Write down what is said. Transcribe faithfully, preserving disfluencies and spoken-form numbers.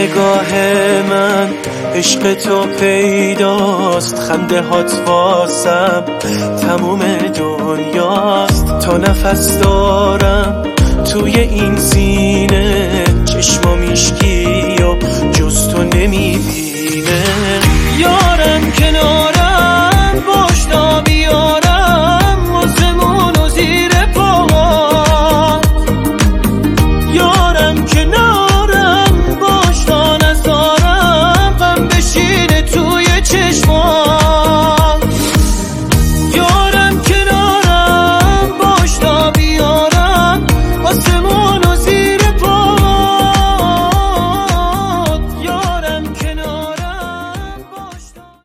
نگاه من عشق تو پیداست، خنده هات واسم تموم دنیاست. تا نفس دارم توی این سینه، چشما میشکی و جز تو نمیبینه.